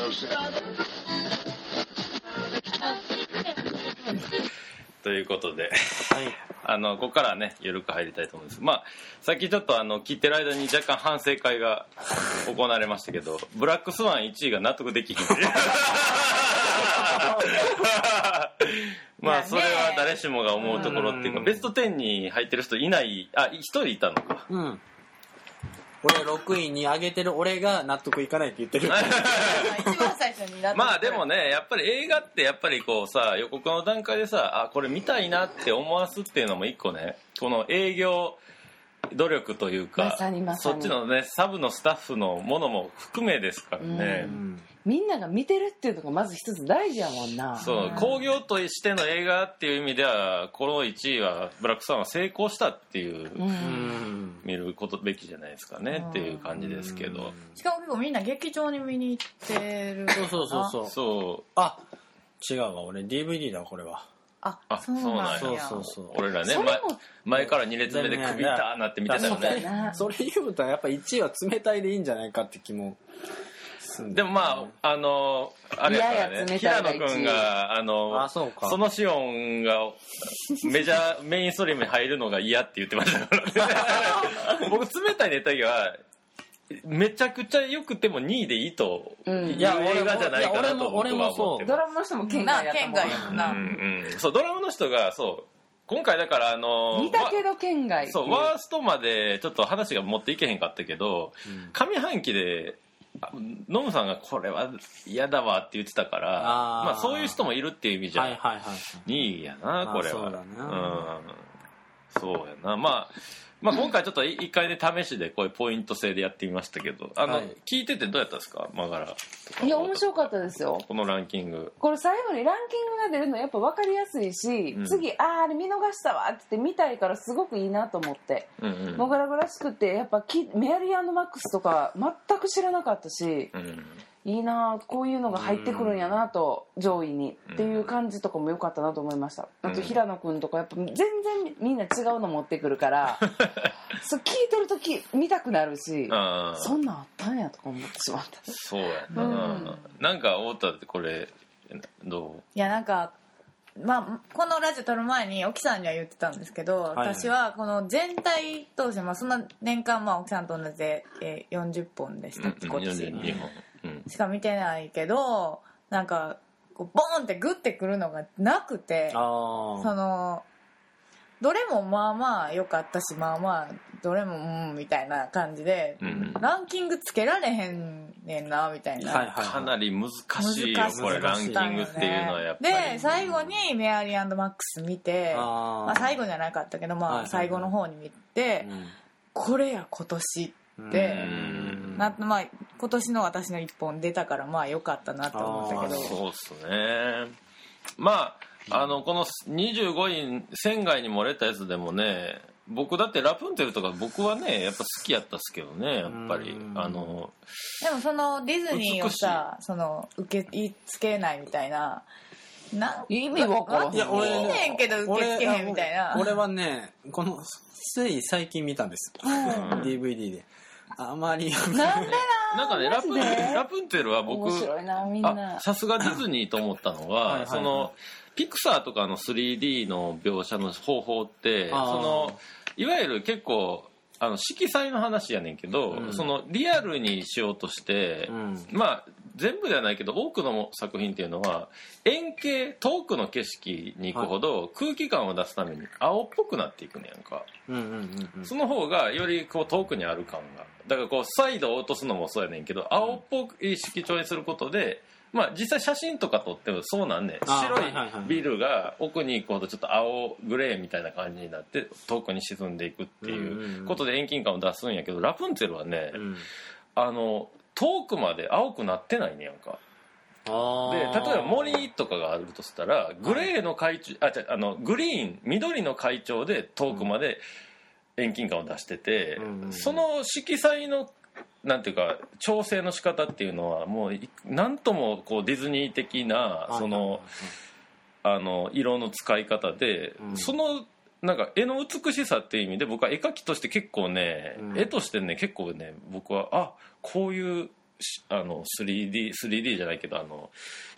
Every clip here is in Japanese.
ということで、 はい、 ここからはね緩く入りたいと思うんです。まあさっきちょっと聞いてる間に若干反省会が行われましたけど、ブラックスワン1位が納得できひんまあそれは誰しもが思うところっていうか、ベスト10に入ってる人いない、あ、1人いたのか。 うん。俺6位に上げてる俺が納得いかないって言ってる。 一番最初に納得。 まあでもね、やっぱり映画ってやっぱりこうさ、予告の段階でさ、あ、これ見たいなって思わすっていうのも一個ね、この営業努力というか、 まさにそっちのねサブのスタッフのものも含めですからね、 みんなが見てるっていうのがまず一つ大事やもんな。 そう、興行としての映画っていう意味ではこの1位はブラックスワンは成功したっていう、見ることべきじゃないですかねっていう感じですけど、 しかも結構みんな劇場に見に行ってる。 そうあ、違うわ、俺 DVD だこれは。 あ、 そうなんや。 そう俺らね、前から2列目で首痛ーなって見てたよね。 それ言うとやっぱ1位は冷たいでいいんじゃないかって気も。 でもまああれやからね、平野君がそのシオンがメインストリームに入るのが嫌って言ってましたからね。僕冷たいネタはめちゃくちゃ良くても2位でいいという映画じゃないかなと僕は思ってます。 ドラムの人も県外やったもんな。 そう、ドラムの人がそう今回だから見たけど県外。 そう、ワーストまでちょっと話が持っていけへんかったけど、上半期でノムさんがこれは嫌だわって言ってたから、まあそういう人もいるっていう意味じゃ2位やなこれは。そうだな。そうやな。まあ今回ちょっと一回で試しでこういうポイント制でやってみましたけど、聞いててどうやったんですか、マガラ。 いや面白かったですよ。 このランキング。 これ最後にランキングが出るのやっぱ分かりやすいし、次あれ見逃したわって言って見たいからすごくいいなと思って。モガラグらしくてやっぱメアリー&マックスとか全く知らなかったし。いいな、こういうのが入ってくるんやなと、上位にっていう感じとかも良かったなと思いました。あと平野君とかやっぱ全然みんな違うの持ってくるからそう聞いてる時見たくなるし、そんなんあったんやとか思ってしまった。 そうやな。なんか太田ってこれどう？ いやなんかまあ、このラジオ撮る前に沖さんには言ってたんですけど、私はこの全体通して、そんな年間沖さんと同じで、40本でしたっけ、今年 42本しか見てないけど、なんかこうボーンってグッてくるのがなくて、どれもまあまあ良かったし、まあまあどれもみたいな感じで、ランキングつけられへんねんなみたいな、 かなり難しいよこれランキングっていうのはやっぱり。 で最後にメアリー&マックス見て、最後じゃなかったけど、最後の方に見て、これや今年ってまあ今年の私の一本出たから良かったなと思ったけど。 そうっすね。まあこの25位仙外に漏れたやつでもね、僕だってラプンツェルとか僕はねやっぱ好きやったっすけどね、やっぱりでもそのディズニーをさ、受け付けないみたいな、 意味わからん。 いや俺いいねんけど受け付けへんみたいな。 俺はねこのつい最近見たんです、DVD で。あまりなんでなんかねラプンツェルは僕面白いな、みんな。 さすがディズニーと思ったのはそのピクサーとかの 3D の描写の方法っていわゆる結構色彩の話やねんけど、リアルにしようとして、まあ全部ではないけど多くの作品っていうのは遠景遠くの景色に行くほど空気感を出すために青っぽくなっていくねやんか。その方がよりこう遠くにある感が、だからこうサイドを落とすのもそうやねんけど、青っぽい色調にすることで、まあ実際写真とか撮ってもそうなんねん。白いビルが奥に行くほどちょっと青グレーみたいな感じになって遠くに沈んでいくっていうことで遠近感を出すんやけど、ラプンツェルはね、遠くまで青くなってないねやんか。で例えば森とかがあるとしたらグレーの海中、グリーン緑の海潮で遠くまで遠近感を出してて、その色彩のなんていうか調整の仕方っていうのはもうなんともこうディズニー的な色の使い方で、そのなんか絵の美しさっていう意味で僕は絵描きとして結構ね、絵としてね結構ね僕はこういう 3D じゃないけど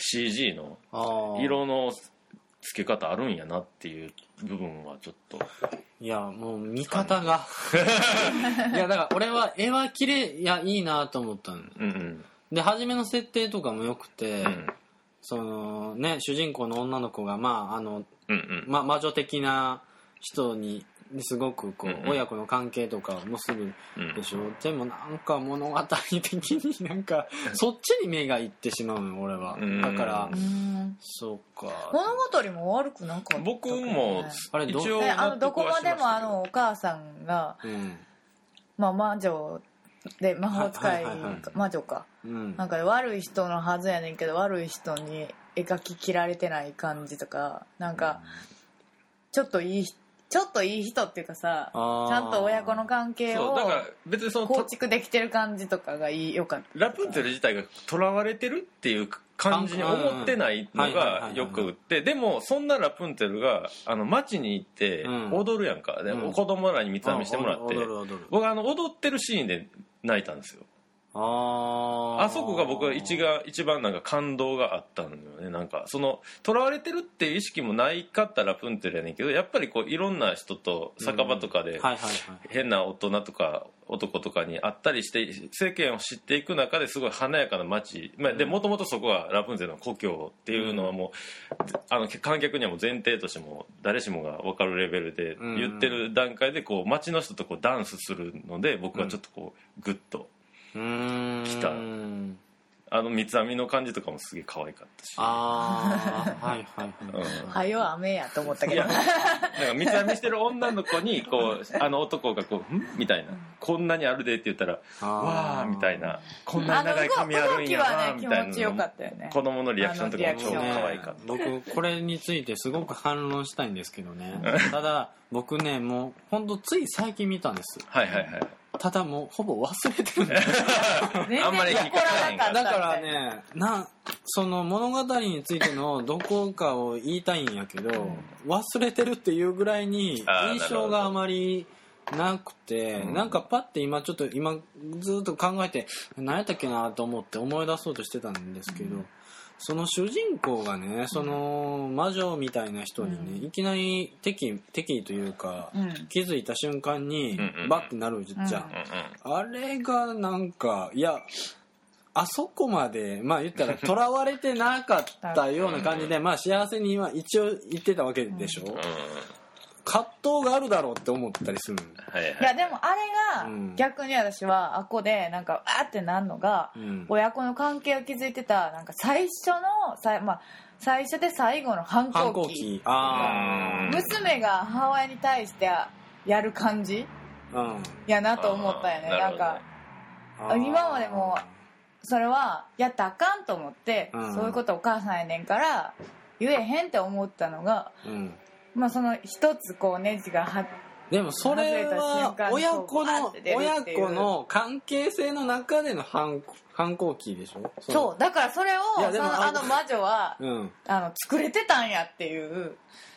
CG の色の付け方あるんやなっていう部分はちょっといやもう見方がいやだから俺は絵は綺麗いやいいなと思ったの、うんうん、で初めの設定とかもよくて、うん、そのね主人公の女の子がうんうん、魔女的な人にすごくこう、うんうん、親子の関係とかを結ぶでしょ、うん、でもなんか物語的になんかそっちに目がいってしまうの俺は、うん、だからそうか物語も悪くなかった、ね、 僕もあれ一応どこまでもお母さんが、うん魔女で魔法使い、魔女か、うん、なんか悪い人のはずやねんけど悪い人に描き切られてない感じとかなんかちょっといい人っていうかさちゃんと親子の関係を構築できてる感じとかがよかった。 ラプンツェル自体が囚われてるっていう感じに思ってないのがよくってでもそんなラプンツェルが街に行って踊るやんか、でも子供らに三つ編みしてもらって僕踊ってるシーンで泣いたんですよ。あそこが僕は一番なんか感動があったんだよね。なんかその囚われてるっていう意識もないかったラプンツェルやねんけどやっぱりこういろんな人と酒場とかで変な大人とか男とかに会ったりして世間を知っていく中ですごい華やかな街でもともとそこがラプンツェルの故郷っていうのはもう観客にはもう前提としても誰しもが分かるレベルで言ってる段階でこう街の人とこうダンスするので僕はちょっとこうグッと来た。三つ編みの感じとかもすげえ可愛かったしはいはいはいはよ雨やと思ったけどなんか三つ編みしてる女の子にこう男がこう「ん?」みたいな「こんなにあるで」って言ったら「わー」みたいな「こんなに長い髪あるんやな」みたいな子供のリアクションとかも超可愛かった。 僕これについてすごく反論したいんですけどねただ僕ねもうほんとつい最近見たんです。 はいはいはい。 ただもうほぼ忘れてるんだあんまり聞かないんかだからねその物語についてのどこかを言いたいんやけど忘れてるっていうぐらいに印象があまりなくてなんかパッて今ずっと考えて何やったっけなと思って思い出そうとしてたんですけどその主人公がねその魔女みたいな人にねいきなり敵というか気づいた瞬間にバッてなるじゃんあれがなんかいやあそこまでまあ言ったら囚われてなかったような感じでまあ幸せには一応言ってたわけでしょ葛藤があるだろうって思ったりするんだ、 はいはい、いやでもあれが逆に私はあっこでなんかわーってなるのが、親子の関係を築いてたなんか最初で最後の反抗期娘が母親に対してやる感じ、やなと思ったよね。なんか今までもそれはやったらあかんと思って、そういうことお母さんやねんから言えへんって思ったのが、まあその一つこうネジがでもそれは親子の関係性の中での反抗期でしょ。 そうだからそれを魔女は、作れてたんやっていう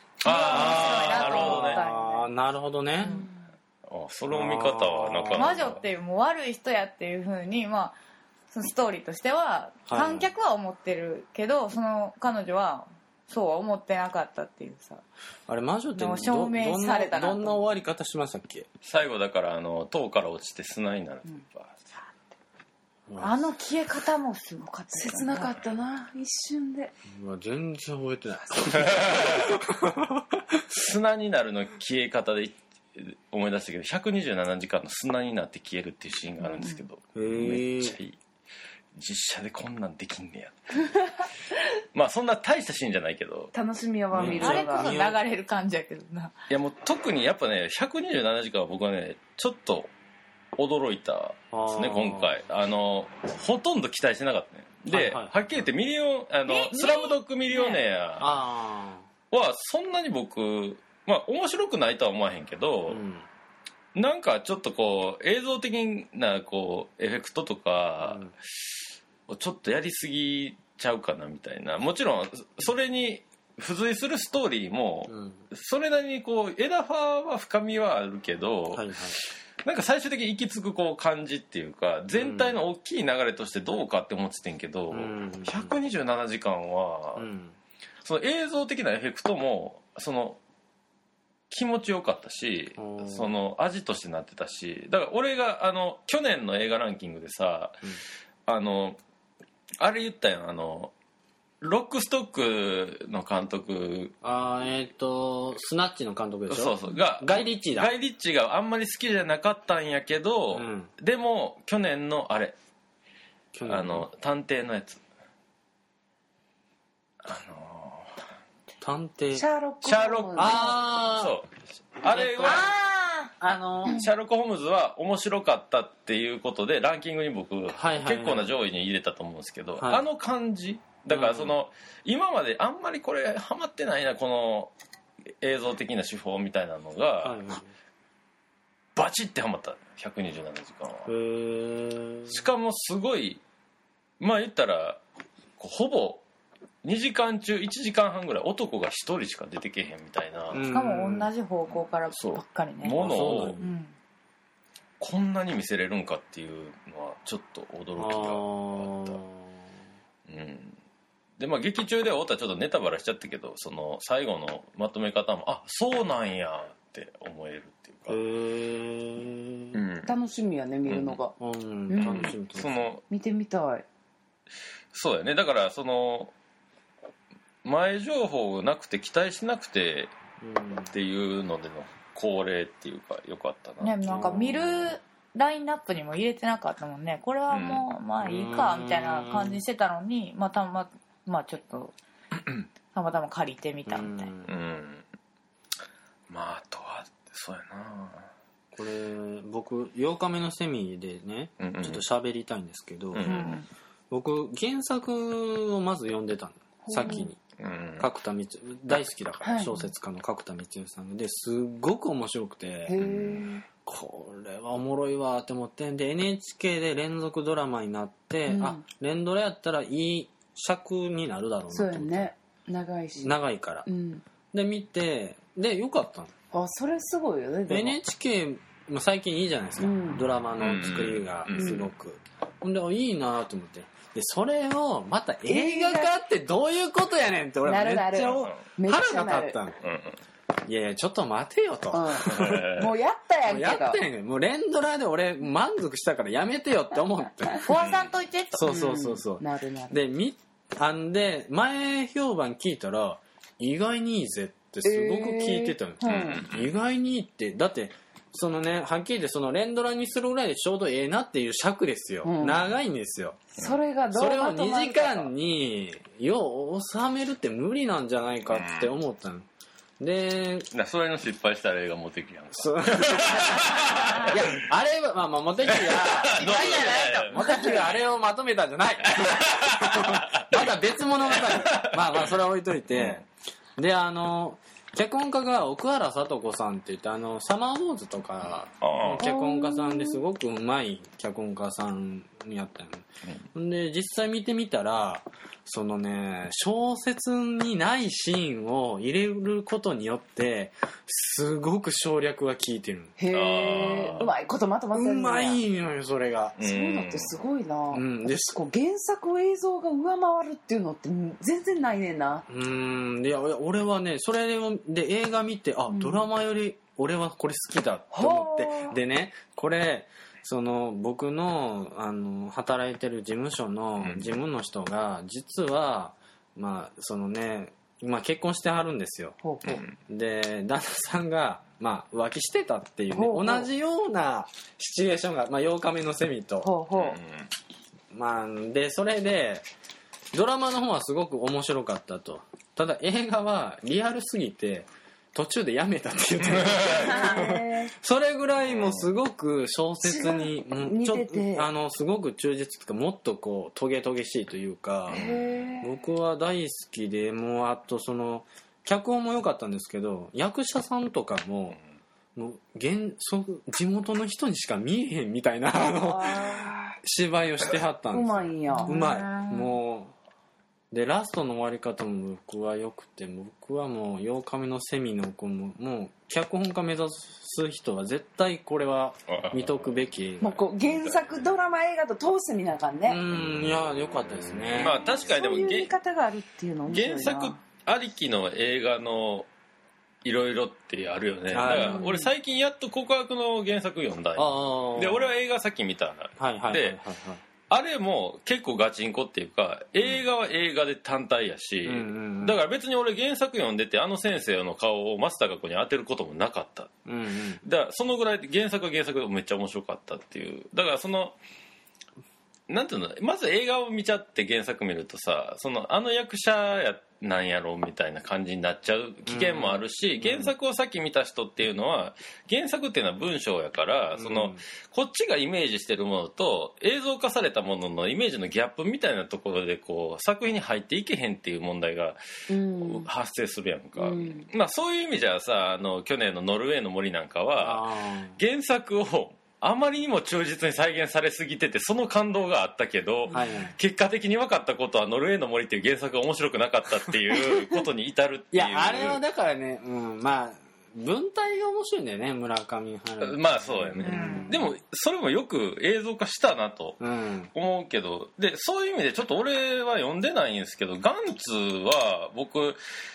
なるほどね、 その見方はなかなか魔女っていうもう悪い人やっていう風にまあそのストーリーとしては観客は思ってるけど、その彼女はそうは思ってなかったっていうさ。あれ魔女って証明されたどんな終わり方しましたっけ。 最後だから塔から落ちて砂になる、 あの消え方もすごかった、 ね、切なかったな一瞬で。 全然覚えてない砂になるの消え方で思い出したけど127時間の砂になって消えるっていうシーンがあるんですけど、めっちゃいい。実写でこんなんできんねやまあそんな大したシーンじゃないけど楽しみは見るのがあれこそ流れる感じやけどな。 いやもう特にやっぱね127時間は僕はねちょっと驚いたですね今回。ほとんど期待してなかったね。で、はっきり言ってスラムドッグミリオネアはそんなに僕まあ面白くないとは思わへんけど、なんかちょっとこう映像的なこうエフェクトとか、ちょっとやりすぎちゃうかなみたいな。もちろんそれに付随するストーリーもそれなりにこう枝葉は深みはあるけど、 なんか最終的に行き着くこう感じっていうか全体の大きい流れとしてどうかって思っててんけど、127時間は、その映像的なエフェクトもその気持ちよかったし、その味としてなってたし、だから俺が去年の映画ランキングでさ、あれ言ったよ、ロックストックの監督、 スナッチの監督でしょ。 そうそう、がガイ・リッチーだ。 ガイ・リッチーがあんまり好きじゃなかったんやけど、でも去年のあれ、探偵のやつ、 探偵シャーロック・そうあれはシャーロック・ホームズは面白かったっていうことでランキングに僕、結構な上位に入れたと思うんですけど、あの感じだからその、今まであんまりこれハマってないな、この映像的な手法みたいなのが、バチってハマった127時間は。しかもすごい、まあ言ったらほぼ2時間中1時間半ぐらい男が1人しか出てけへんみたいな、 しかも同じ方向からばっかりね、 ものをこんなに見せれるんかっていうのはちょっと驚きがあった。でまあ劇中では太田ちょっとネタバラしちゃったけど、その最後のまとめ方もそうなんやって思えるっていうか、 楽しみやね見るのが、 楽しみ。 その見てみたい。 そうやね、だからその前情報がなくて期待しなくてっていうのでの恒例っていうか良かったな。 ね、なんか見るラインナップにも入れてなかったもんね。これはもうまあいいかみたいな感じしてたのに、まあちょっとたまたま借りてみたみたいな。 まああとはそうやな。 これ僕8日目のセミでね、ちょっと喋りたいんですけど、僕原作をまず読んでたの先に。角田光大好きだから、小説家の角田光代さんですっごく面白くて、これはおもろいわって思って、で NHK で連続ドラマになって、連ドラやったらいい尺になるだろうなと思って。 そうやね、長いし長いから、で見て、でよかったの。 それすごいよね。 NHK も最近いいじゃないですか、ドラマの作りがすごく、でいいなと思って、でそれをまた映画化ってどういうことやねんって俺はめっちゃ腹が立ったの。いやいやちょっと待てよと、 もうやったやんけど、 やったやんけど、もう連ドラで俺満足したからやめてよって思って壊さんといてと。 そうなるなる。 で前評判聞いたら意外にいいぜってすごく聞いてたの、意外にいいって、だってそのね、はっきり言ってその連ドラにするぐらいでちょうどええなっていう尺ですよ、長いんですよ。 それがどうまとまるか、 それを2時間によう収めるって無理なんじゃないかって思ったの、でそれの失敗したら映画持ってきやんか。 いやあれはまあモテキがモテキがあれをまとめたんじゃないまだ別物語まあそれは置いといて、で脚本家が奥原聡子さんって言ってサマーウォーズとかの脚本家さんですごくうまい脚本家さんにやったの、で実際見てみたらそのね小説にないシーンを入れることによってすごく省略が効いてる。 へえ、うまいことまとまってるんだ。 うまいのよそれが。 そういうのってすごいな、 でこう原作映像が上回るっていうのって全然ないねんな。 いや俺はねそれで映画見てドラマより俺はこれ好きだと思って、でねこれその僕の働いてる事務所の事務の人が実はまあそのね今結婚してはるんですよ、で旦那さんがまあ浮気してたっていうね、同じようなシチュエーションが、まあ、8日目のセミと、まあでそれでドラマの方はすごく面白かったと、ただ映画はリアルすぎて途中でやめたって言ってそれぐらいもうすごく小説にすごく忠実というかもっとこうトゲトゲしいというか、僕は大好きで、もうあとその脚本も良かったんですけど役者さんとかも地元の人にしか見えへんみたいな芝居をしてはったんですよ。 うまいんや。 うまい、もでラストの終わり方も僕は良くて、僕はもう8日目のセミの子ももう脚本家目指す人は絶対これは見とくべき。 もうこう原作ドラマ映画と通してみなあかんね。 いや良かったですね。 まあ確かにでもそういう見方があるっていうの面白いな。 原作ありきの映画のいろいろってあるよね。だから俺最近やっと告白の原作読んだんよ。で俺は映画さっき見た。であれも結構ガチンコっていうか、映画は映画で単体やし、だから別に俺原作読んでてあの先生の顔を松たか子に当てることもなかった。だからそのぐらい原作は原作でめっちゃ面白かったっていう。だからそのなんていうの、まず映画を見ちゃって原作見るとさ、あの役者なんやろみたいな感じになっちゃう危険もあるし、原作をさっき見た人っていうのは原作っていうのは文章やから、こっちがイメージしてるものと映像化されたもののイメージのギャップみたいなところでこう作品に入っていけへんっていう問題が発生するやんか。まあそういう意味じゃさ、去年のノルウェーの森なんかは原作をあまりにも忠実に再現されすぎてて、その感動があったけど、結果的に分かったことはノルウェーの森っていう原作が面白くなかったっていうことに至るっていう。 いやあれはだからね、まあ文体が面白いんだよね、村上春樹。 まあそうやね、でもそれもよく映像化したなと思うけど、でそういう意味でちょっと俺は読んでないんですけど、ガンツは僕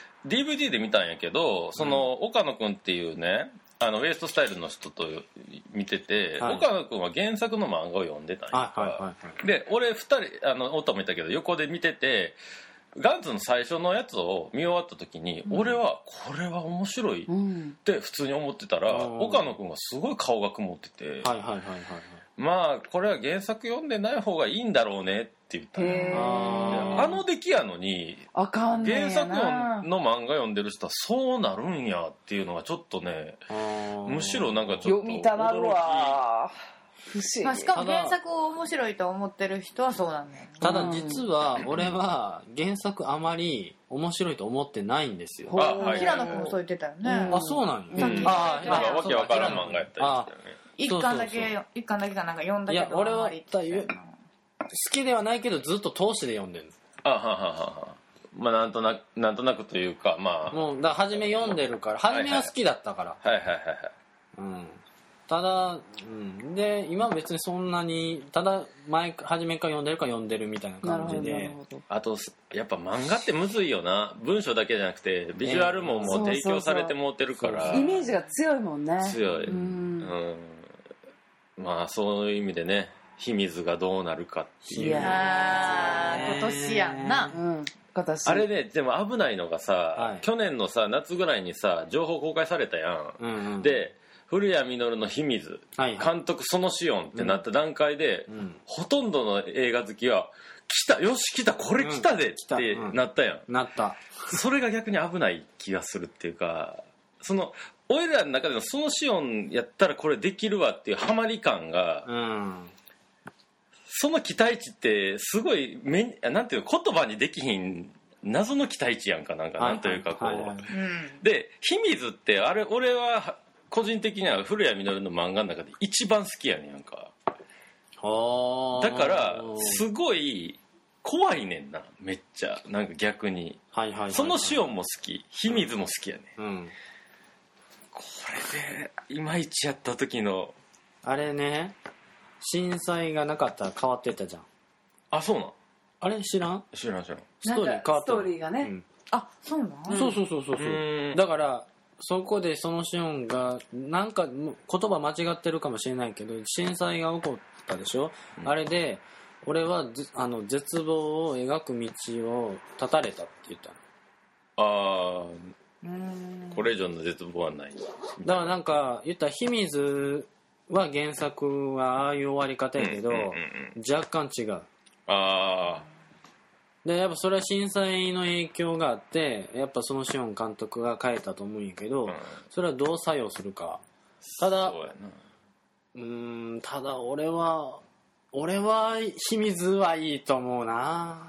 DVD で見たんやけど、岡野くんっていうね、ウエストスタイルの人と見てて、岡野君は原作の漫画を読んでたんやで、俺2人オタもいたけど横で見てて、ガンツの最初のやつを見終わった時に、俺はこれは面白いって普通に思ってたら、岡野君がすごい顔が曇ってて、まあこれは原作読んでない方がいいんだろうねって言ったあの出来やのに原作の漫画読んでる人はそうなるんやっていうのがちょっとね、むしろなんかちょっと読みたなるわ。 まあ、しかも原作を面白いと思ってる人はそうなんだよ。 ただ実は俺は原作あまり面白いと思ってないんですよ。 平野君もそう言ってたよね。 あ、そうなんや。 わけわからん漫画やったりしたよね。 一巻だけかなんか読んだけど、いや俺は好きではないけどずっと通してで読んでる。 まあなんとなくというか、まあもうだから初め読んでるから、初めは好きだったから。ただ、で今別にそんなに、ただ初めから読んでるか読んでるみたいな感じで。 あとやっぱ漫画ってむずいよな。文章だけじゃなくてビジュアルももう提供されてもってるから、 イメージが強いもんね。 強い。まあそういう意味でね、秘密がどうなるかっていう。いや今年やんな。 あれね、でも危ないのがさ、去年のさ夏ぐらいにさ情報公開されたやん。で古谷実の秘密、監督そのシオンってなった段階で、ほとんどの映画好きは来た、よし来た、これ来たでってなったやん。 なった。 それが逆に危ない気がするっていうか、俺らの中でのそのシオンやったらこれできるわっていうハマり感が、その期待値ってすごいなんていう言葉にできひん謎の期待値やんか、なんというかこう。で秘密ってあれ俺は個人的には古谷実の漫画の中で一番好きやねんやんか。だからすごい怖いねんな、めっちゃ。なんか逆にそのシオンも好き、秘密も好きやねん。これでいまいちやった時のあれね、震災がなかったら変わってたじゃん。 あ、そうなん？ あれ知らんストーリー変わった。 ストーリーがね。 あ、そうなん？ そうだからそこでそのシオンがなんか言葉間違ってるかもしれないけど、震災が起こったでしょ、あれで俺は絶望を描く道を断たれたって言ったの。 これ以上の絶望はない。 だからなんか言ったら秘密は原作はああいう終わり方やけど、若干違う。でやっぱそれは震災の影響があって、やっぱそのシオン監督が変えたと思うんやけど、それはどう作用するか。ただただ俺は秘密はいいと思うな。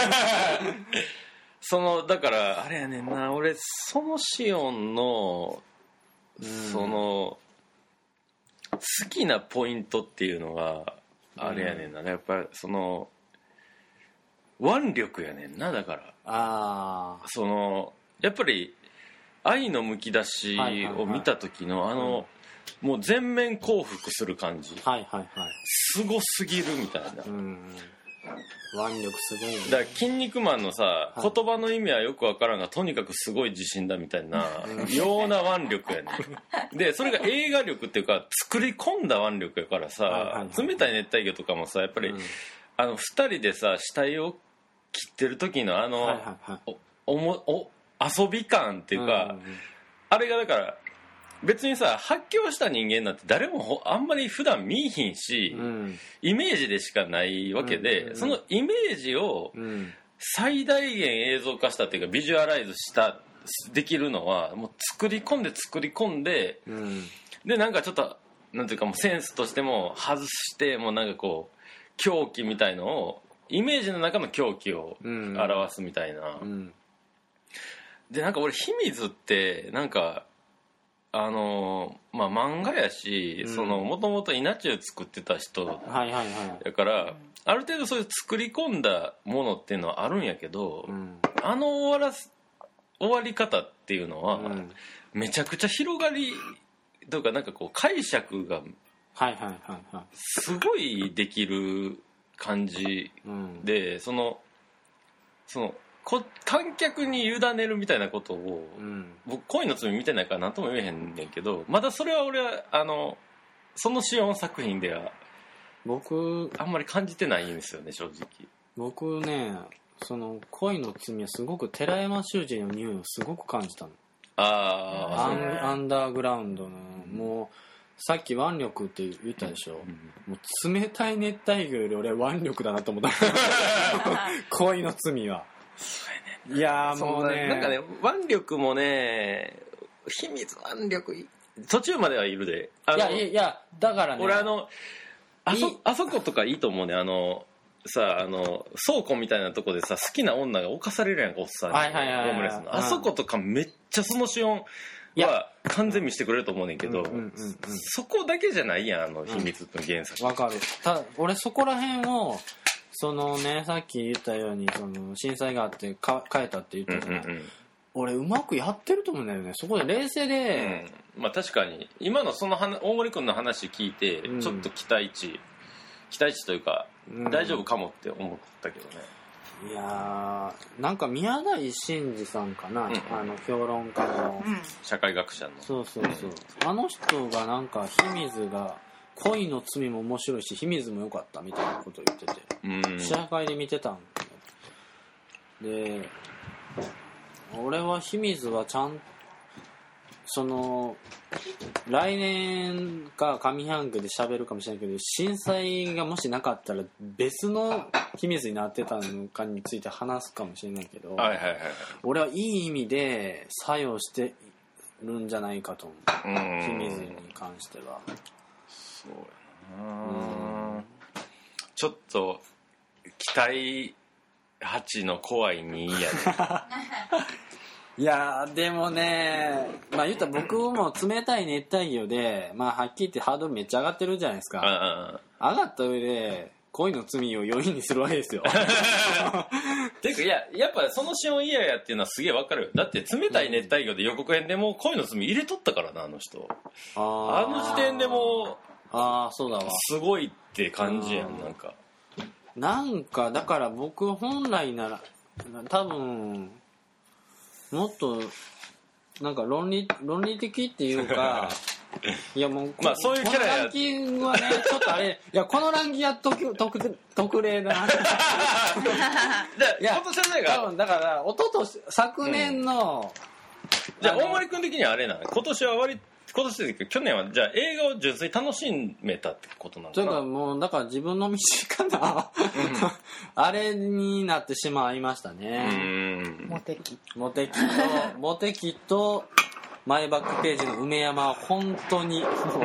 だからあれやねんな、俺そのシオンの好きなポイントっていうのがあれやねんな、やっぱり腕力やねんな。だからそのやっぱり愛のむき出しを見た時のもう全面降伏する感じ、すごすぎるみたいな、 腕力すごいね。 だから筋肉マンのさ、言葉の意味はよくわからんがとにかくすごい自信だみたいなような腕力やねん。でそれが映画力っていうか作り込んだ腕力やからさ、冷たい熱帯魚とかもさやっぱり、2人でさ死体を切ってる時の遊び感っていうか、あれがだから別にさ発狂した人間なんて誰もあんまり普段見いひんし、イメージでしかないわけで、そのイメージを最大限映像化したっていうかビジュアライズしたできるのはもう作り込んで、でなんかちょっとなんていうかもうセンスとしても外してもうなんかこう狂気みたいのをイメージの中の狂気を表すみたいな、でなんか俺秘密ってなんか漫画やしもともと稲中作ってた人だから、ある程度そういう作り込んだものっていうのはあるんやけど、終わり方っていうのは、めちゃくちゃ広がりとかなんかこう解釈がすごいできる感じで、観客に委ねるみたいなことを、僕恋の罪見てないから何とも言えへんねんけど、まだそれは俺はそのシオン作品では僕あんまり感じてないんですよね、正直。 僕ねその恋の罪はすごく寺山修司の匂いをすごく感じたの。アンダーグラウンドのもうさっき腕力って言ったでしょ、もう冷たい熱帯魚より俺は腕力だなと思った恋の罪は。いやもうねなんかね腕力もね秘密腕力途中まではいるで。 いやだからね俺あそことかいいと思うね。さ倉庫みたいなとこでさ好きな女が侵されるやんかおっさんに、あそことかめっちゃそのシオンは完全見してくれると思うねんけど、そこだけじゃないやん秘密の原作。 わかる。俺そこら辺をそのねさっき言ったようにその震災があって変えたって言ったじゃない、俺うまくやってると思うんだよね。そこで冷静で、 まあ確かに今のその大森君の話聞いて、ちょっと期待値というか、大丈夫かもって思ったけどね。 いやーなんか宮台真司さんかな、評論家の、 社会学者のそう、あの人がなんか秘密が恋の罪も面白いし秘密も良かったみたいなことを言ってて、試写会で見てたんで、俺は秘密はちゃんその来年か上半期で喋るかもしれないけど、震災がもしなかったら別の秘密になってたのかについて話すかもしれないけど、俺はいい意味で作用してるんじゃないかと思う、秘密に関しては。 そうやな、ちょっと期待8の怖い2やねいやでもね、まあ言ったら僕も冷たい熱帯魚で、まあはっきり言ってハードルめっちゃ上がってるじゃないですか。上がった上で恋の罪を余韻にするわけですよ。 ていうかやっぱそのシオン嫌やっていうのはすげえわかるよ。だって冷たい熱帯魚で予告編でも恋の罪入れとったからな、あの人。あの時点でもそうだわ、 すごいって感じやん。 なんかだから僕本来なら多分もっとなんか論理的っていうかいやもう、 まあそういうキャラや。 このランキングはねちょっとあれ、いやこのランキングは特例だな。いや今年はね多分だから昨年の、 じゃあ大森君的にはあれなの、今年ですけど去年はじゃあ映画を純粋に楽しめたってことなのかな。 というかもうだから自分の身近なあれになってしまいましたね。モテキとマイバックページの梅山は本当に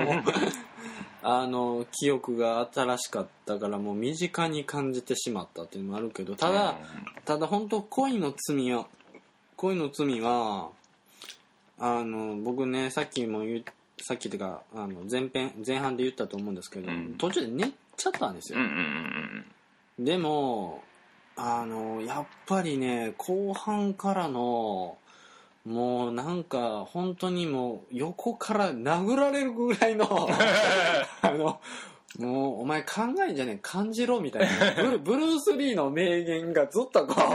記憶が新しかったからもう身近に感じてしまったっていうのもあるけど、ただ本当恋の罪は僕ねさっきっていうか前半で言ったと思うんですけど、途中で寝ちゃったんですよ。でもやっぱりね後半からのもうなんか本当にもう横から殴られるぐらいのもうお前考えんじゃねえ感じろみたいなブルース・リーの名言がずっとこう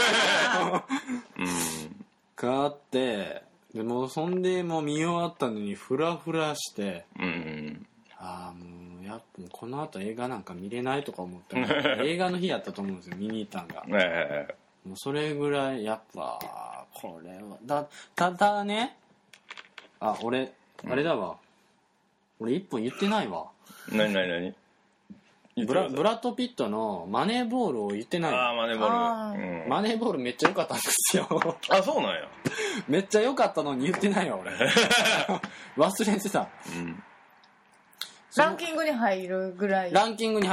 があってでもそんでもう見終わったのにフラフラして、もうやっぱこの後映画なんか見れないとか思って映画の日やったと思うんですよ見に行ったんが、もうそれぐらいやっぱこれはただね俺あれだわ、俺1本言ってないわ。 何ブラッド・ピットのマネーボールを言ってない。 マネーボール、 マネーボールめっちゃ良かったんですよ。 そうなんや。 めっちゃ良かったのに言ってないわ俺。忘れてた、 ランキングに入るぐらいの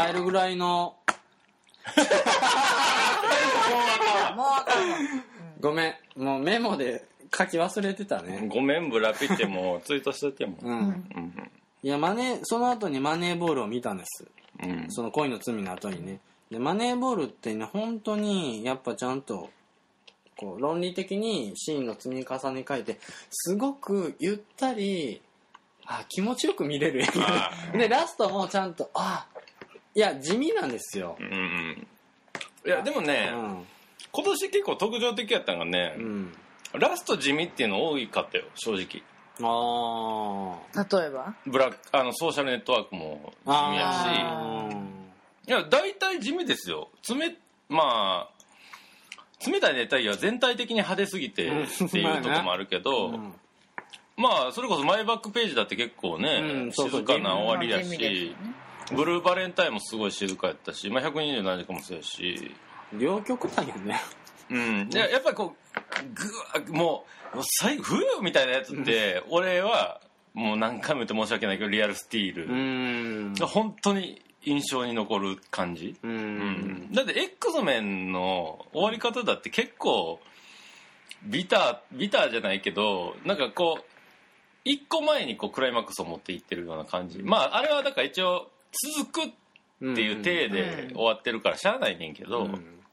もう分かるわ、 ごめんもうメモで書き忘れてたね。 ごめんブラピってもうツイートしといてもいやその後にマネーボールを見たんです、その恋の罪の後にね。でマネーボールってね本当にやっぱちゃんとこう論理的にシーンの積み重ね書いてすごくゆったり気持ちよく見れる映画でラストもちゃんといや地味なんですよ、 いやでもね、今年結構特徴的やったのがね、ラスト地味っていうの多かったよ正直。 例えばソーシャルネットワークも地味やし、いや大体地味ですよ。冷たい熱帯夜は全体的に派手すぎてっていうところもあるけど、それこそマイバックページだって結構ね、静かな終わりやし、ブルーバレンタインもすごい静かやったし、127時間もそうやし、 両極端よね。 やっぱりこうもう最後冬みたいなやつって俺はもう何回も言って申し訳ないけどリアルスティール本当に印象に残る感じ。だって X メンの終わり方だって結構ビターじゃないけどなんかこう一個前にこうクライマックスを持っていってるような感じ。あれはだから一応続くっていう体で終わってるからしゃあないねんけど、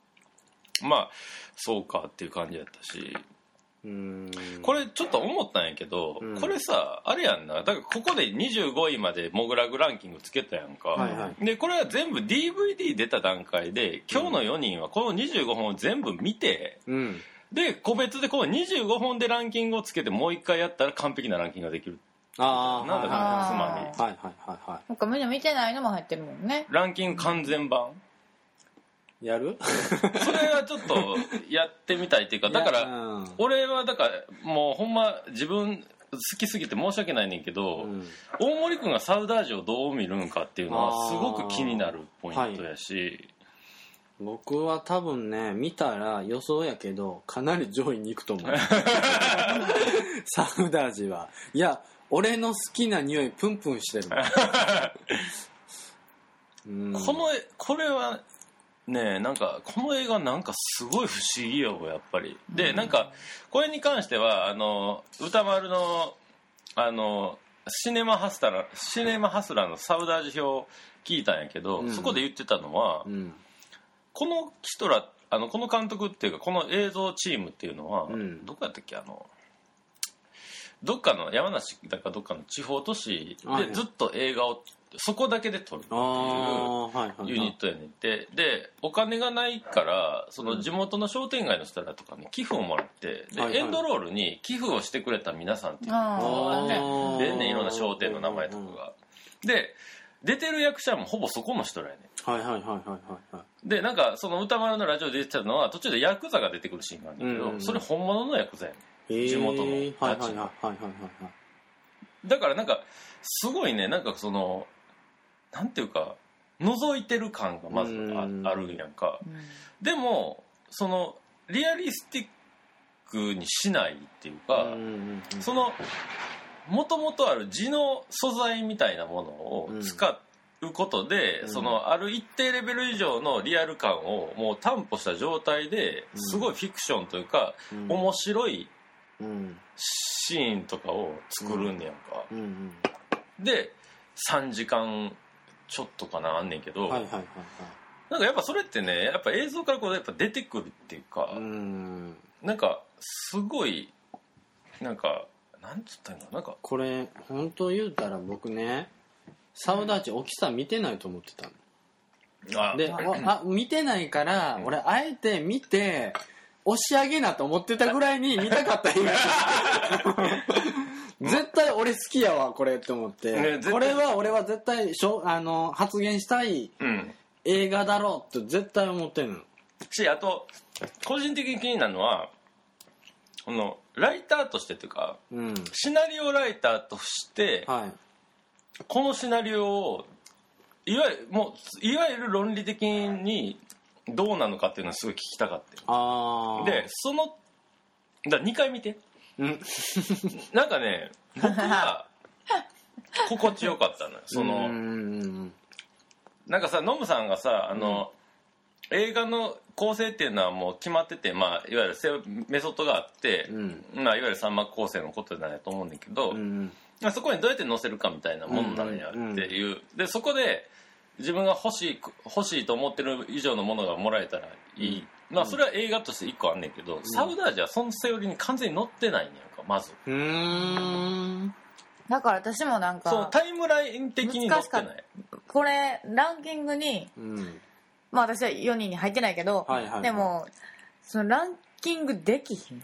そうかっていう感じやったし、これちょっと思ったんやけど、これさあれやんな、だからここで25位までモグラグランキングつけたやんか、でこれは全部 DVD 出た段階で今日の4人はこの25本を全部見て、で個別でこの25本でランキングをつけてもう一回やったら完璧なランキングができる。なんだろう、つまりなんかみんな見てないのも入ってるもんね。 ランキング完全版やるそれはちょっとやってみたいっていうか、だから俺はだからもうほんま自分好きすぎて申し訳ないねんけど、大森君がサウダージをどう見るんかっていうのはすごく気になるポイントやし、 僕は多分ね見たら予想やけどかなり上位に行くと思うサウダージは。いや俺の好きな匂いプンプンしてるもんこれはね、なんかこの映画なんかすごい不思議よやっぱり。でなんかこれに関しては歌丸のシネマハスラーのサウダージ表聞いたんやけど、そこで言ってたのは、この人らこの監督っていうかこの映像チームっていうのは、どこやったっけ、どっかの山梨だかどっかの地方都市でずっと映画をそこだけで撮るっていうユニットやねんて。でお金がないからその地元の商店街の人らとかに寄付をもらって、でエンドロールに寄付をしてくれた皆さんっていうのが出んねん、いろんな商店の名前とかが。で出てる役者もほぼそこの人らやねん。でなんかその歌丸のラジオで出てたのは途中でヤクザが出てくるシーンがあるんだけど、それ本物のヤクザやねん、地元のガチの。だからなんかすごいね、なんかそのなんていうか覗いてる感がまずあるんやんか。でもそのリアリスティックにしないっていうか、そのもともとある地の素材みたいなものを使うことで、そのある一定レベル以上のリアル感をもう担保した状態ですごいフィクションというか、面白いシーンとかを作るんねやんか。で3時間ちょっとかなあんねんけど、 なんかやっぱそれってねやっぱ映像からこうやっぱ出てくるっていうか、なんかすごいなんかなんつったんだなんかこれ本当言うたら僕ねサウダージ大きさ見てないと思ってたので見てないから俺あえて見て押し上げなと思ってたぐらいに見たかったんや絶対俺好きやわこれって思って、これは俺は絶対発言したい映画だろうって絶対思ってんのし、あと個人的に気になるのはこのライターとしてというか、シナリオライターとして、このシナリオをいわゆる論理的にどうなのかっていうのはすごい聞きたかったでその2回見てなんかね僕は心地よかったのよそのなんかさノムさんがさ映画の構成っていうのはもう決まってて、まあ、いわゆるメソッドがあって、まあ、いわゆる三幕構成のことなんやと思うんだけど、そこにどうやって載せるかみたいなものなんやっていう、でそこで自分が欲しいと思ってる以上のものがもらえたらいい、まあそれは映画として1個あんねんけど、サウダージはそのセオリーに完全に載ってないんやんかまず。 だから私もなんかそうタイムライン的に載ってない。 これランキングに、まあ私は4人に入ってないけど、でもそのランキングできひん。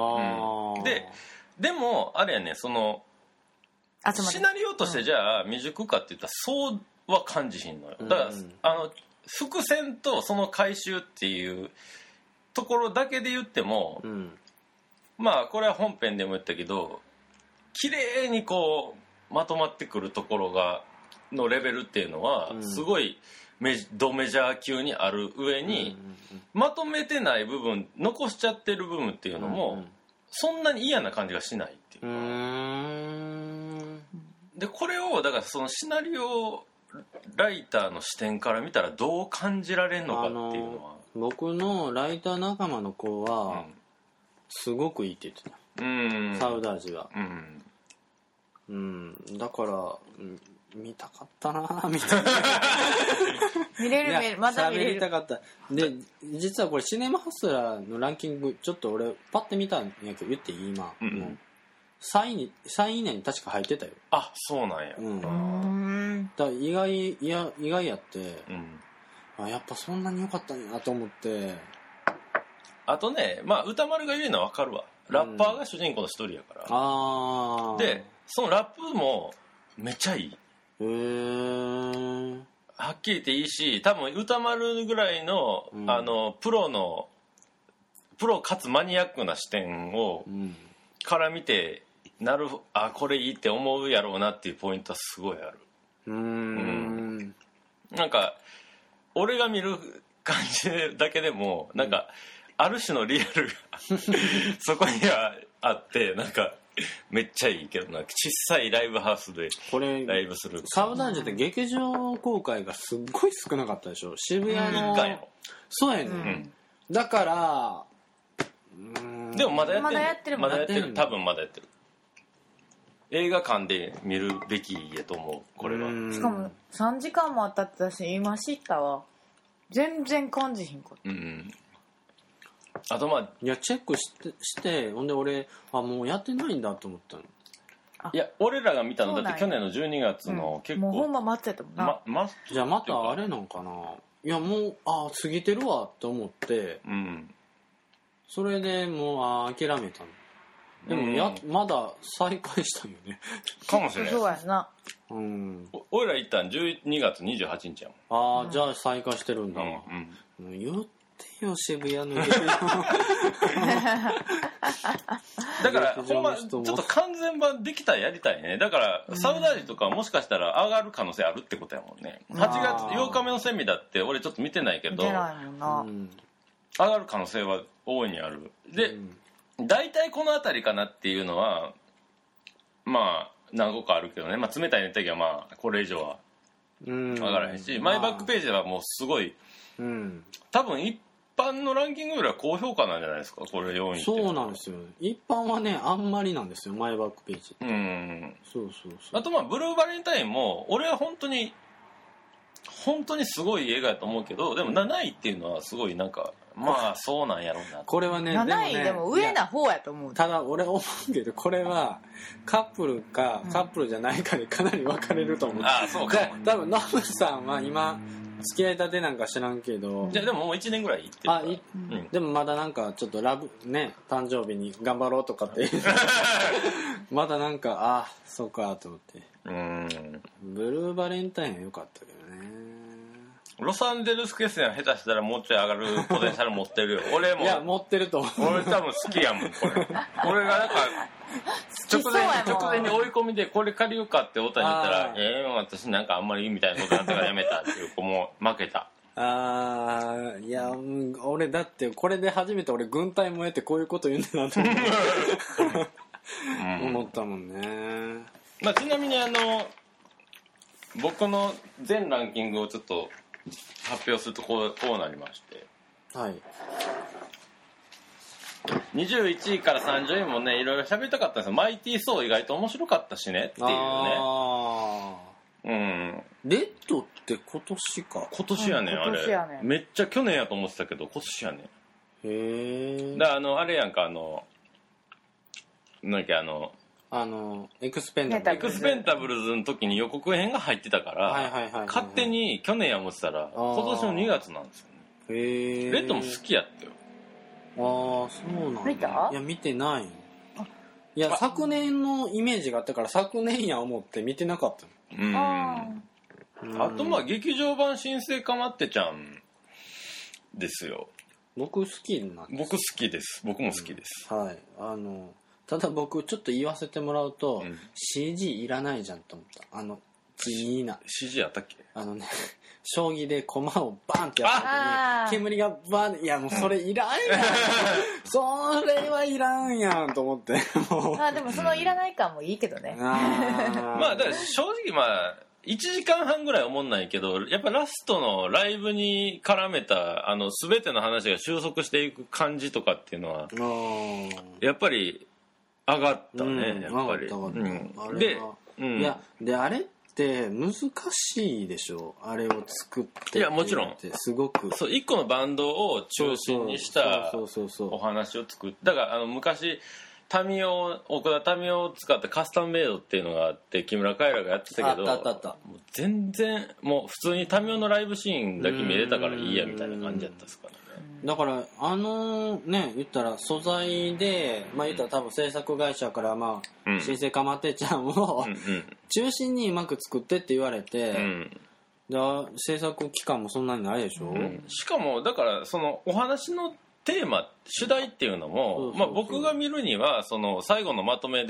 でもあれやねそのシナリオとしてじゃあ未熟かって言ったらそうは感じひんのよ。だから伏線とその回収っていうところだけで言っても、まあこれは本編でも言ったけど綺麗にこうまとまってくるところのレベルっていうのはすごいドメジャー級にある上に、まとめてない部分残しちゃってる部分っていうのも、そんなに嫌な感じがしないっていうか、でこれをだからそのシナリオライターの視点から見たらどう感じられるのかっていうのは僕のライター仲間の子はすごくいいって言ってた、サウダージは、だから見たかったなみたいな見れるまた見れる喋りたかったで実はこれシネマハスラーのランキングちょっと俺パッて見たんやけど言っていい今、もう3位以内に確か入ってたよ。 あ、そうなんや。 だから意外やって、やっぱそんなに良かったんやと思って。 あとね、まあ歌丸が言うのは分かるわ。ラッパーが主人公の一人やから。でそのラップもめっちゃいい。はっきり言っていいし、多分歌丸ぐらいの、プロかつマニアックな視点を、から見てこれいいって思うやろうなっていうポイントはすごいある。なんか俺が見る感じだけでもなんかある種のリアルがそこにはあってなんかめっちゃいいけどな、小さいライブハウスでライブする。 サウダージって劇場公開がすっごい少なかったでしょ、渋谷の。そうやね、だからでもまだやってる多分まだやってる。映画館で見るべきやと思うこれは。 しかも3時間もあったって私今知ったわ。全然感じひんかった。 あといやチェックしてほんで俺もうやってないんだと思ったの。 いや俺らが見たのだって去年の12月の結構もうほんま待ってたもんな。 じゃあまたあれなんかな。いやもう過ぎてるわと思って、それでもう諦めたの。でもまだ再開したんよねかもしれない。 そうやな。 俺ら行ったん12月28日やもん。じゃあ再開してるんだ。言ってよ渋谷のだからほんまちょっと完全版できたらやりたいね。だからサウダージとかもしかしたら上がる可能性あるってことやもんね。8月8日目のセミだって俺ちょっと見てないけど見てないもんな。 上がる可能性は大いにある。で大体この辺りかなっていうのはまあ何個かあるけどね、冷たい熱帯魚はこれ以上は上がらへんし、マイバックページではもうすごい、多分一般のランキングよりは高評価なんじゃないですかこれ4位って。 そうなんですよ。一般はねあんまりなんですよマイバックページって。そうあとブルーバレンタインも俺は本当に本当にすごい映画やと思うけど、でも7位っていうのはすごいなんかまあそうなんやろうな。 これはね、 7位でも上な方やと思う。 ただ俺思うけど、これはカップルかカップルじゃないかでかなり分かれると思う。 ああ、そうか。 多分ノブさんは今付き合いたてなんか知らんけど、 じゃあでももう1年ぐらい行ってるから。 でもまだなんかちょっとラブね、誕生日に頑張ろうとかってまだなんかそうかと思って。ブルーバレンタインは良かったけどね。 ロサンゼルス決戦は下手したらもうちょい上がるポテンシャル持ってるよ。俺も。 いや持ってると思う。 俺多分好きやもんこれ。俺がなんか直前に追い込みでこれ借りようかって太田に言ったら、私なんかあんまりみたいなことになったからやめたっていう子も負けた。いや俺だってこれで初めて俺軍隊も得てこういうこと言うんだなと思ったもんね。 まあ、ちなみに僕の全ランキングをちょっと発表するとこうなりまして、 はい、 21位から30位もねいろいろ喋りたかったんですよ。マイティー・ソー意外と面白かったしねっていうね。 レッドって今年か。 今年やねん、あれめっちゃ去年やと思ってたけど今年やねん。 へえ。 だからあれやんかなんだっけエクスペンタブルズの時に予告編が入ってたから勝手に去年や思ってたら今年の2月なんですよね。 へえ。 レッドも好きやったよ。 そうなんだ。 見た？ いや見てない。いや昨年のイメージがあったから昨年や思って見てなかったの。あとまあ劇場版新生かまってちゃんですよ。 僕好きなんです。 僕好きです。僕も好きです。 はい。ただ僕ちょっと言わせてもらうと、CG いらないじゃんと思った。地味な CG やったっけ？ 将棋で駒をバーンってやった時に煙がバーン、いやもうそれいらんやんそれはいらんやんと思ってもうでもそのいらない感もいいけどね。 まあだから正直1時間半ぐらい思んないけど、やっぱラストのライブに絡めた全ての話が収束していく感じとかっていうのはやっぱり上がったね。やっぱりいやであれって難しいでしょ、あれを作って。 いやもちろんすごくそう1個のバンドを中心にしたお話を作って、だから昔奥田民生を使ったカスタムメイドっていうのがあって木村カエラがやってたけど、 あったもう全然もう普通に民生のライブシーンだけ見れたからいいやみたいな感じやったですからね。 だから言ったら素材で言ったら多分制作会社から新生かまってちゃんを中心にうまく作ってって言われて、制作期間もそんなにないでしょ。 しかもだからそのお話のテーマ主題っていうのも僕が見るにはその最後のまとめ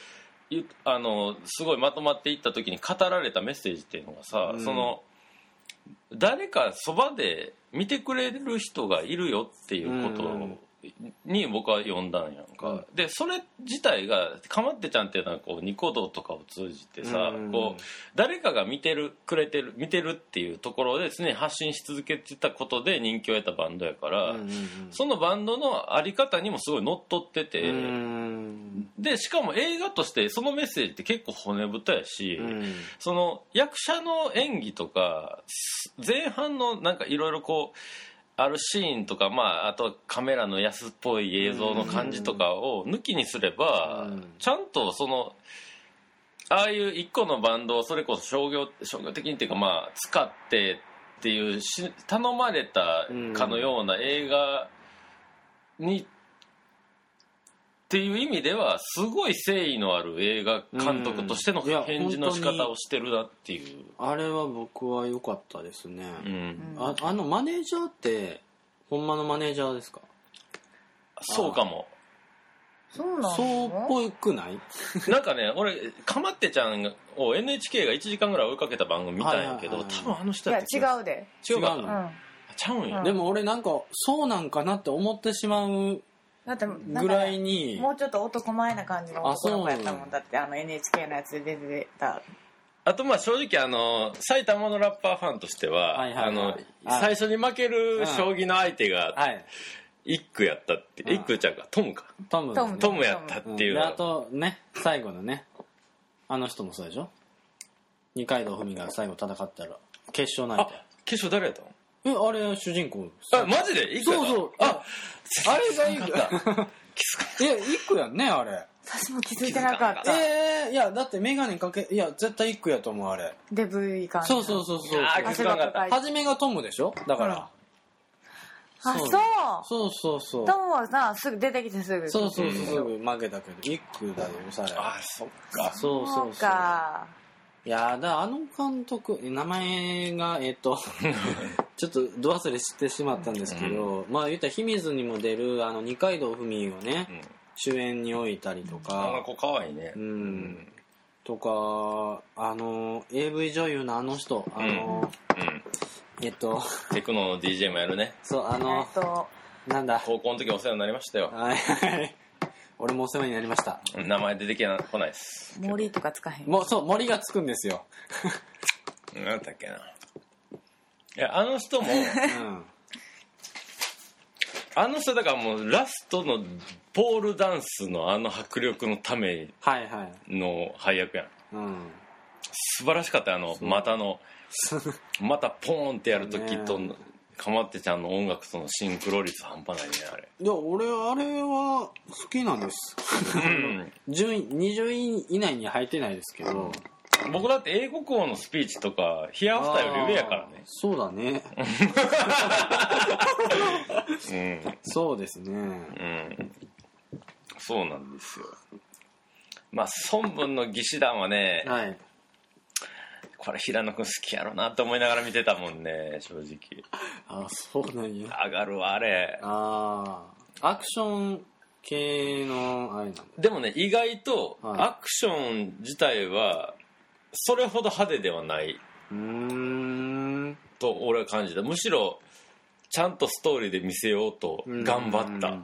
ですごいまとまっていった時に語られたメッセージっていうのがさ、その誰かそばで見てくれる人がいるよっていうことに僕は読んだんやんか。でそれ自体がかまってちゃんっていうのはニコ動とかを通じてさ、誰かが見てるっていうところで常に発信し続けてたことで人気を得たバンドやから、そのバンドのあり方にもすごい乗っ取ってて、でしかも映画としてそのメッセージって結構骨太やし、その役者の演技とか前半のなんかいろいろあるシーンとか、あとカメラの安っぽい映像の感じとかを抜きにすれば、ちゃんとああいう一個のバンドをそれこそ商業的にっていうか使ってっていう頼まれたかのような映画にっていう意味ではすごい誠意のある映画監督としての返事の仕方をしてるなっていう。 あれは僕は良かったですね。マネージャーってほんまのマネージャーですか？ そうかも。 そうっぽくない？ なんかね、俺かまってちゃんを NHK が1時間ぐらい追いかけた番組見たんやけど、多分あの人やって違うで。 違うの？ ちゃうんや。 でも俺なんかそうなんかなって思ってしまうぐらいに、 もうちょっと男前な感じの男の子やったもんだってNHK のやつで出てた。 あと正直埼玉のラッパーファンとしては最初に負ける将棋の相手が一句やったって一句ちゃうかトムやったっていう。 あとね最後のねあの人もそうでしょ。二階堂ふみが最後戦ったら決勝泣いて。 決勝誰やったの？ あれ主人公。 マジで？ そうそう。あれがいいか。 気づか一個やんね、あれ。 私も気づいてなかった。 いや、だってメガネかけ、いや、絶対一個やと思う、あれ。 デブい感じ。 そう。 気づかなかった。 初めがトムでしょだから。 そう。トムはさ、すぐ出てきてすぐ。 そう、すぐ負けたけど、一個だよ、され。 そっか。 そうか。いやあの監督、名前が、ちょっとど忘れしてしまったんですけど、まあ言ったら秘密にも出る二階堂ふみをね、主演に置いたりとか。 あの子かわいいね。 とか、AV 女優のあの人、 テクノの DJ もやるね。 そう、なんだ。 高校の時お世話になりましたよ。 はい。俺もお世話になりました。 名前出てこないです。 森とかつかへん。 そう、森がつくんですよ。 なんだっけな。いや、あの人も、あの人だからもうラストのポールダンスの迫力のための配役やん。素晴らしかったよ、またポーンってやるときと、かまってちゃんの音楽とのシンクロ率半端ないね、あれ。 いや、俺あれは好きなんです。20位以内に入ってないですけど。 僕だって英国王のスピーチとかヒアアフターより上やからね。 そうだね。そうですね。 そうなんですよ。まあ孫文の義士団はね、これ平野くん好きやろなと思いながら見てたもんね、正直。 そうなんや。 上がるわ、あれ。 アクション系のあれなんだ。 でもね、意外とアクション自体はそれほど派手ではないと俺は感じた。むしろちゃんとストーリーで見せようと頑張った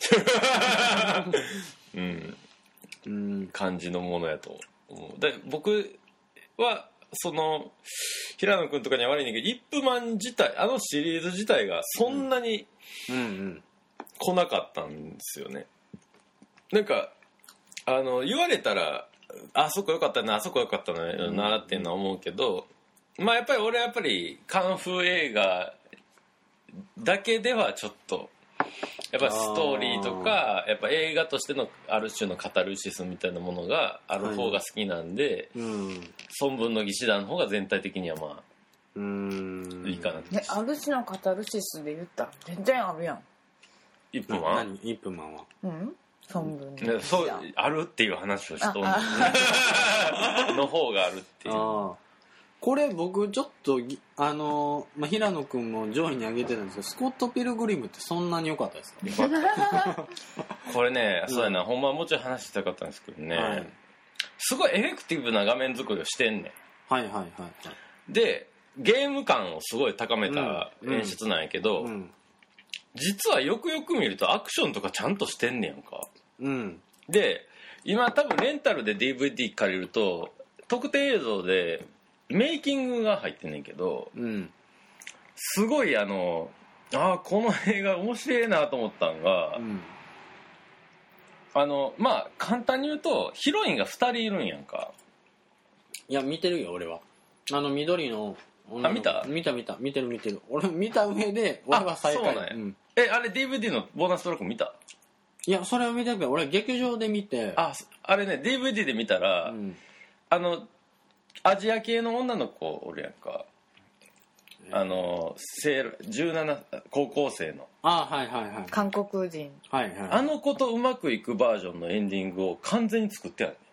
感じのものやと思う。で、僕は平野君とかには悪いんだけど、イップマン自体、シリーズ自体がそんなに来なかったんですよね。なんか言われたらあそこ良かったな、あそこ良かったなっていうのは思うけど、まあやっぱり俺はカンフー映画だけではちょっとやっぱストーリーとかやっぱ映画としてのある種のカタルシスみたいなものがある方が好きなんで、孫文の義士団の方が全体的にはまあいいかなって。 ある種のカタルシスで言ったら全然あるやん。 イップマン？ イップマンは孫文そうあるっていう話をしとんの方があるっていう。 これ僕ちょっと平野君も上位に上げてたんですけど、スコット・ピルグリムってそんなに良かったですか？ これね、そうやな、ほんまはもうちょい話したかったんですけどね、すごいエフェクティブな画面作りをしてんねん。でゲーム感をすごい高めた演出なんやけど、実はよくよく見るとアクションとかちゃんとしてんねやんか。で今多分レンタルで DVD 借りると特典映像でメイキングが入ってんねんけど、すごいこの映画面白いなと思ったんが、まあ簡単に言うとヒロインが2人いるんやんか。 いや見てるよ俺は。緑の見た？ 見てる。俺見た上で俺は最下位。 あれ DVD のボーナストラック見た？ いやそれは見たけど俺劇場で見て。 あれね DVD で見たら、アジア系の女の子おるやんか。17高校生の韓国人、 あの子とうまくいくバージョンのエンディングを完全に作ってある。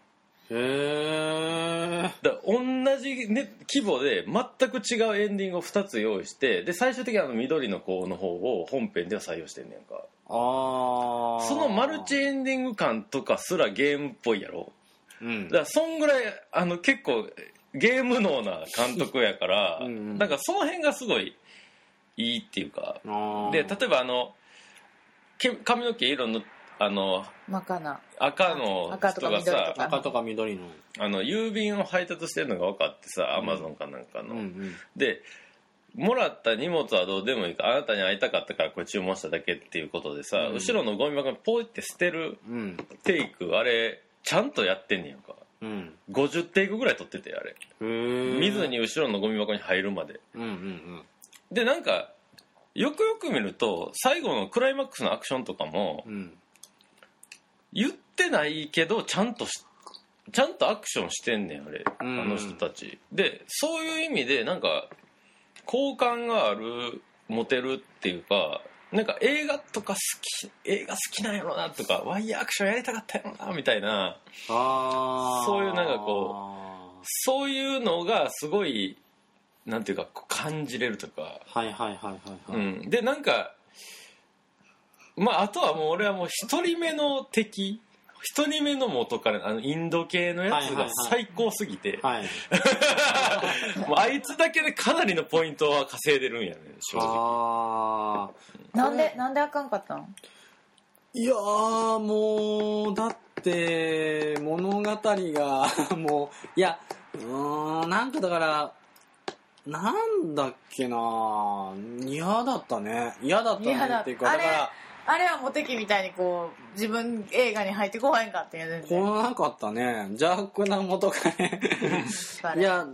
同じ、ね、規模で全く違うエンディングを2つ用意して、で最終的に緑の子の方を本編では採用してんねんか。そのマルチエンディング感とかすらゲームっぽいやろ。だからそんぐらい結構ゲーム脳な監督やからなんかその辺がすごいいいっていうか。で例えば髪の毛色の赤の人がさ、 赤とか緑の郵便を配達してるのが分かってさ、アマゾンかなんかの、でもらった荷物はどうでもいいか、あなたに会いたかったからこれ注文しただけっていうことでさ、後ろのゴミ箱にポイって捨てるテイク、あれちゃんとやってんねやんか。 50テイクぐらい撮っててあれ見ずに後ろのゴミ箱に入るまで、でなんかよくよく見ると最後のクライマックスのアクションとかも、言ってないけどちゃんとアクションしてんねんあれ、あの人たちで、そういう意味でなんか好感があるモテるっていうか、なんか映画好きなんやろなとか、ワイヤーアクションやりたかったやろなみたいな、そういうなんかこうそういうのがすごいなんていうか感じれるとか、でなんかまああとはもう俺はもう一人目の敵、一人目の元からインド系のやつが最高すぎて、もうあいつだけでかなりのポイントは稼いでるんやね正直。 なんであかんかったの？ いやーもうだって物語がもういやなんかだからなんだっけな、嫌だったねっていうか、だからあれはモテ期みたいにこう自分映画に入ってこへんかったんや。全然来なかったね、邪悪な元カレいや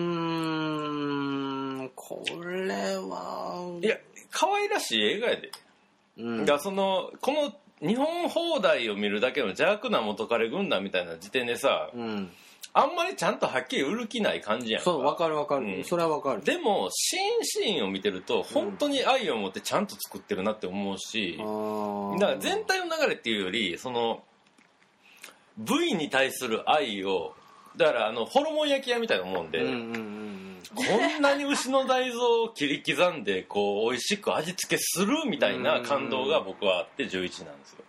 これはいや可愛らしい映画やで、だからこの日本放題を見るだけの邪悪な元カレ軍団みたいな時点でさ、あんまりちゃんとはっきり売る気ない感じやんか。 そう、わかる、それはわかる。 でもシーンを見てると本当に愛を持ってちゃんと作ってるなって思うし、だから全体の流れっていうよりその V に対する愛を、だからホルモン焼き屋みたいなもんで、こんなに牛の大豆を切り刻んでこう美味しく味付けするみたいな感動が僕はあって11なんですよ。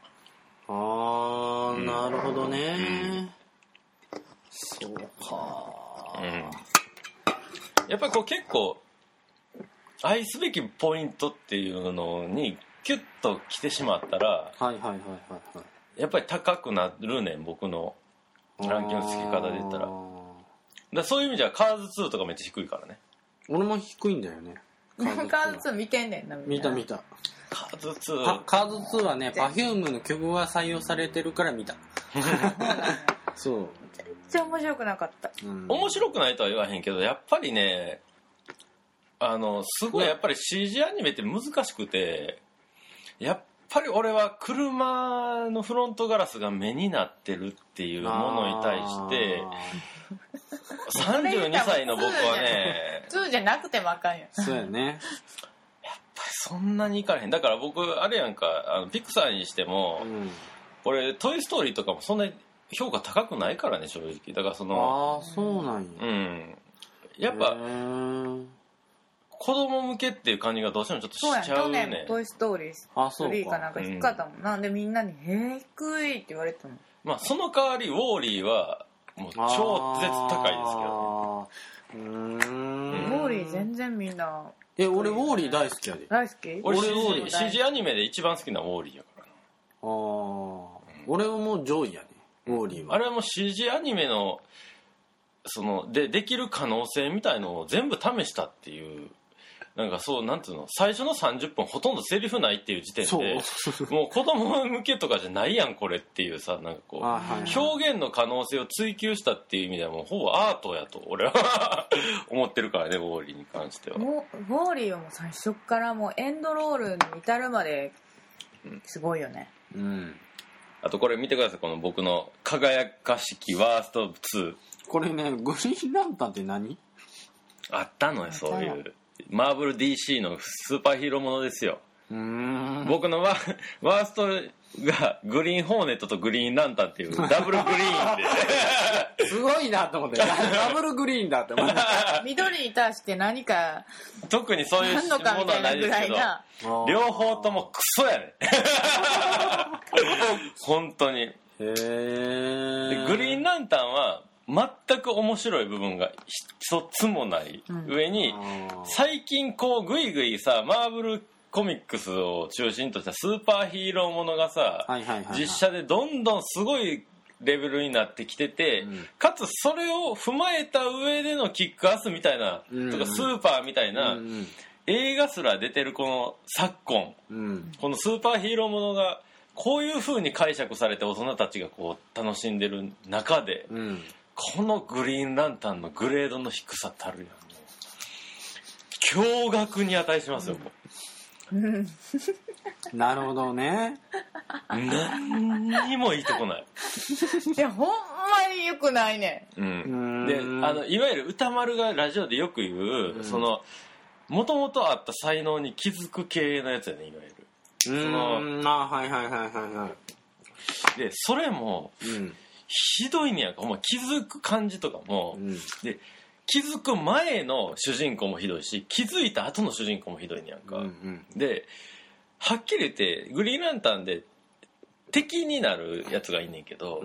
なるほどね、そうか、 やっぱりこう結構愛すべきポイントっていうのにキュッと来てしまったら、やっぱり高くなるねん僕のランキングの付け方で言ったら。そういう意味じゃカーズ2とかめっちゃ低いからね。 俺も低いんだよね。 カーズ2見てんねんな。 見たカーズ2 はね Perfume の曲が採用されてるから見たそう、 全然面白くなかった、 面白くないとは言わへんけど、やっぱりねすごいやっぱり CG アニメって難しくて、やっぱり俺は車のフロントガラスが目になってるっていうものに対して32歳の僕はね 2じゃなくてもあかんよ。 そうやね、 やっぱりそんなにいかれへん。だから僕あれやんか、ピクサーにしても、俺トイストーリーとかもそんなに評価高くないからね正直。だからそのそうなんやや、 っぱ子供向けっていう感じがどうしてもちょっとしちゃうね。 去年もトイストーリー3かなんか低かったもん。なんでみんなに低いって言われてたの。 まあその代わりウォーリーはもう超絶高いですけどね。 ウォーリー全然みんな俺ウォーリー大好きやで。 大好き？ 俺 CG アニメで一番好きなウォーリーやからな。 俺はもう上位やねウォーリーは。 あれはもう CG アニメのできる可能性みたいのを全部試したっていう、なんかそうなんていうの、最初の30分ほとんどセリフないっていう時点でもう子供向けとかじゃないやんこれっていうさ、なんかこう表現の可能性を追求したっていう意味ではもうほぼアートやと俺は思ってるからね、ウォーリーに関しては。 ウォーリーはもう最初からもうエンドロールに至るまですごいよね。 あとこれ見てください、この僕の輝かしきワースト2。 これね、グリーンランタンって何？ あったのよ、そういうマーブル DC のスーパーヒーローものですよ。僕のワーストがグリーンホーネットとグリーンランタンっていうダブルグリーンですごいなと思って、ダブルグリーンだって思って緑に対して何か特にそういうものはないですけど、両方ともクソやね本当に。グリーンランタンは全く面白い部分が一つもない上に、最近こうグイグイさマーブルコミックスを中心としたスーパーヒーローものがさ、実写でどんどんすごいレベルになってきてて、かつそれを踏まえた上でのキックアスみたいな、とかスーパーみたいな、映画すら出てるこの昨今、このスーパーヒーローものがこういう風に解釈されて大人たちがこう楽しんでる中で、 このグリーンランタンのグレードの低さたるやん、もう驚愕に値しますよ、もうなるほどね。 何にもいいとこない。 いやほんまによくないね。 でいわゆる歌丸がラジオでよく言う、そのもともとあった才能に気づく系のやつやね、いわゆる。 はいはいはいはいはい。 でそれも、ひどいねやんか。気づく感じとかも、で気づく前の主人公もひどいし、気づいた後の主人公もひどいねやんか。ではっきり言ってグリーンランタンで敵になるやつがいいねんけど、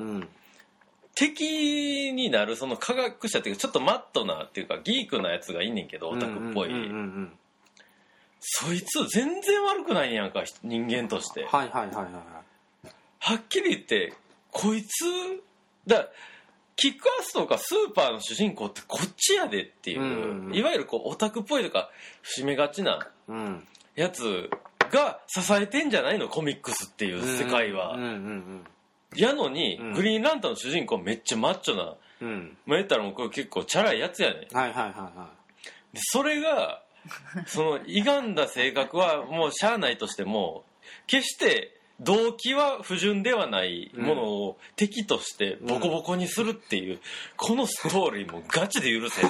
敵になるその科学者っていうかちょっとマットなっていうかギークなやつがいいねんけど、オタクっぽい、そいつ全然悪くないねやんか、人間として。 はいはいはいはい。 はっきり言ってこいつだ、キックアスとかスーパーの主人公ってこっちやでっていう、いわゆるこうオタクっぽいとか節目がちなやつが支えてんじゃないの、コミックスっていう世界は。やのに、グリーンランタンの主人公めっちゃマッチョな、まあ言ったらもうこれ結構チャラいやつやねん。 はいはいはいはい。 でそれがその歪んだ性格はもうしゃあないとしても、決して動機は不純ではないものを敵としてボコボコにするっていう、このストーリーもガチで許せ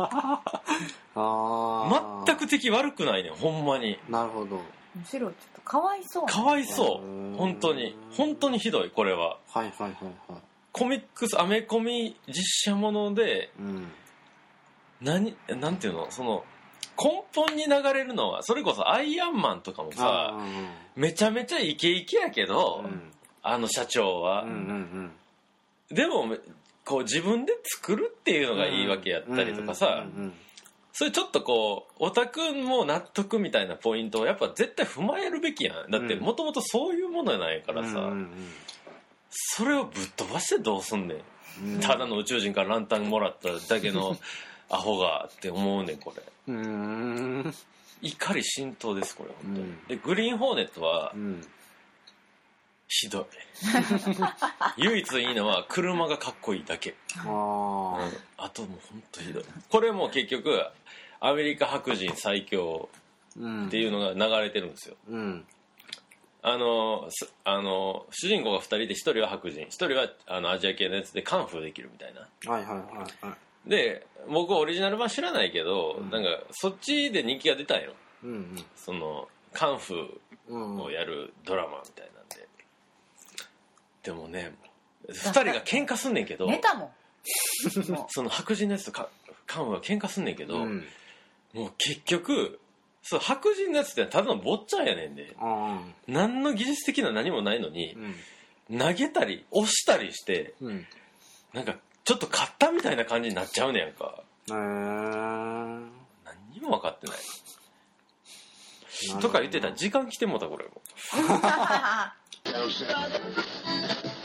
全く敵悪くないねん、ほんまに。 なるほど。 むしろちょっとかわいそう、 かわいそう、本当に本当にひどい、これは。 はいはいはいはい。 コミックスアメコミ実写もので、なんていうの、その根本に流れるのは、それこそアイアンマンとかもさ、めちゃめちゃイケイケやけど、あの社長は、でもこう自分で作るっていうのがいいわけやったりとかさ、それちょっとこうオタクも納得みたいなポイントをやっぱ絶対踏まえるべきやん。だってもともとそういうものやないからさ、それをぶっ飛ばしてどうすんねん、ただの宇宙人からランタンもらっただけのアホがって思うねん、これ。怒り心頭です、これ本当に。でグリーンホーネットは、ひどい唯一いいのは車がかっこいいだけ。あともう本当ひどい。これも結局アメリカ白人最強っていうのが流れてるんですよ。主人公が2人で、1人は白人、1人はアジア系のやつでカンフーできるみたいな。 はいはいはいはい。 で僕オリジナル版知らないけど、なんかそっちで人気が出たんよ、そのカンフーをやるドラマみたいなんで。でもね、2人が喧嘩すんねんけど、 寝たもんその白人のやつとカンフーが喧嘩すんねんけど、もう結局そう白人のやつってただの坊ちゃんやねんで、何の技術的な何もないのに、投げたり押したりして、なんかちょっと勝ったみたいな感じになっちゃうねやんか。何にも分かってないとか言ってたら時間来てもうた、これも